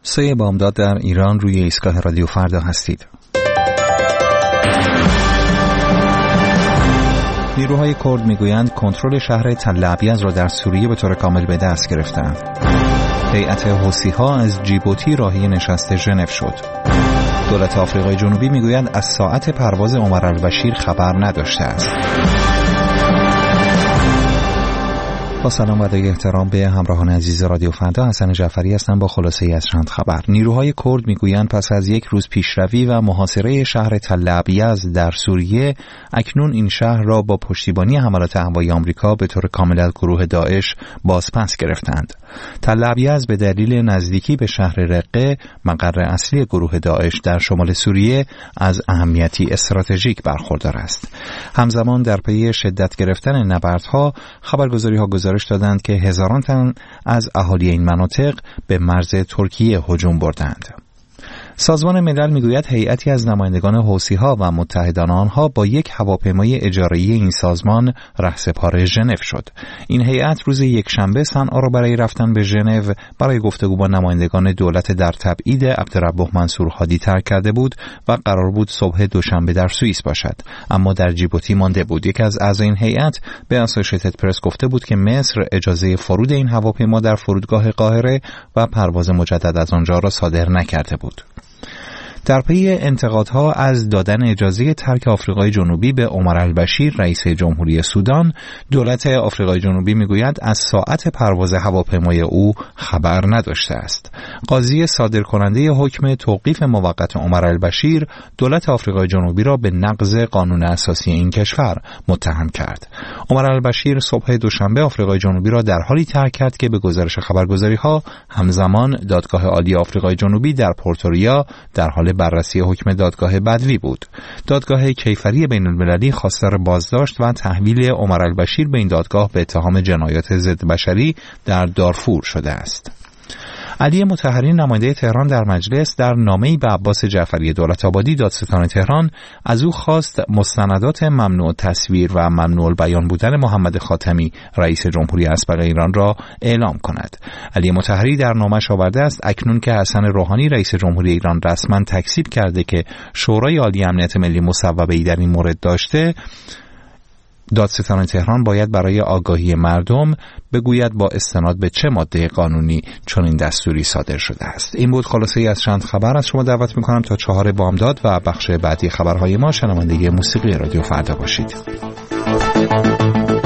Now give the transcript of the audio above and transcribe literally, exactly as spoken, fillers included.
سه بامداد در ایران، روی ایستگاه رادیو فردا هستید. نیروهای کرد میگویند کنترل شهر تل ابیض را در سوریه به طور کامل به دست گرفتند. هیئت حوثی‌ها از جیبوتی راهی نشست ژنو شد. دولت آفریقای جنوبی میگوید از ساعت پرواز عمر البشیر خبر نداشته است. با سلام و ادای احترام به همراهان عزیز رادیو فردا، حسن جعفری هستم با خلاصه‌ای از چند خبر. نیروهای کرد میگویند پس از یک روز پیشروی و محاصره شهر تل ابیض در سوریه، اکنون این شهر را با پشتیبانی حملات هوایی آمریکا به طور کامل از گروه داعش بازپس گرفتند. تل ابیض به دلیل نزدیکی به شهر رقه، مقر اصلی گروه داعش در شمال سوریه، از اهمیتی استراتژیک برخوردار است. همزمان در پی شدت گرفتن نبردها، خبرگزاری‌ها گزارش دادند که هزاران تن از اهالی این مناطق به مرز ترکیه هجوم بردند. سازمان ملل میگوید هیئتی از نمایندگان حوثی‌ها و متحدان آنها با یک هواپیمای اجاره‌ای این سازمان رهسپار ژنو شد. این هیئت روز یکشنبه صنعا را برای رفتن به ژنو برای گفتگو با نمایندگان دولت در تبعید عبدالرب منصور هادی ترک کرده بود و قرار بود صبح دوشنبه در سوئیس باشد، اما در جیبوتی مانده بود. یکی از اعضای این هیئت به اسوسییتد پرس گفته بود که مصر اجازه فرود این هواپیما در فرودگاه قاهره و پرواز مجدد از آنجا را صادر نکرده بود. در پی انتقادها از دادن اجازه ترک آفریقای جنوبی به عمر البشیر، رئیس جمهوری سودان، دولت آفریقای جنوبی میگوید از ساعت پرواز هواپیمای او خبر نداشته است. قاضی صادرکننده حکم توقیف موقت عمر البشیر، دولت آفریقای جنوبی را به نقض قانون اساسی این کشور متهم کرد. عمر البشیر صبح دوشنبه آفریقای جنوبی را در حالی ترک کرد که به گزارش خبرگزاری‌ها همزمان دادگاه عالی آفریقای جنوبی در پورتوریا در حال بررسی حکم دادگاه بدوی بود. دادگاه کیفری بین المللی خواستار بازداشت و تحویل عمر البشیر به این دادگاه به اتهام جنایات ضد بشری در دارفور شده است. علی مطهری، نماینده تهران در مجلس، در نامه‌ای به عباس جعفری دولت آبادی دادستان تهران از او خواست مستندات ممنوع تصویر و ممنوع بیان بودن محمد خاتمی، رئیس جمهوری اسبق ایران، را اعلام کند. علی مطهری در نامه‌اش آورده است اکنون که حسن روحانی رئیس جمهوری ایران رسما تکذیب کرده که شورای عالی امنیت ملی مصوبه‌ای در این مورد داشته، دادستان تهران باید برای آگاهی مردم بگوید با استناد به چه ماده قانونی چنین دستوری صادر شده است. این بود خلاصه‌ای از چند خبر. از شما دعوت می‌کنم تا چهار بامداد و بخش بعدی خبرهای ما شنونده موسیقی رادیو فردا باشید.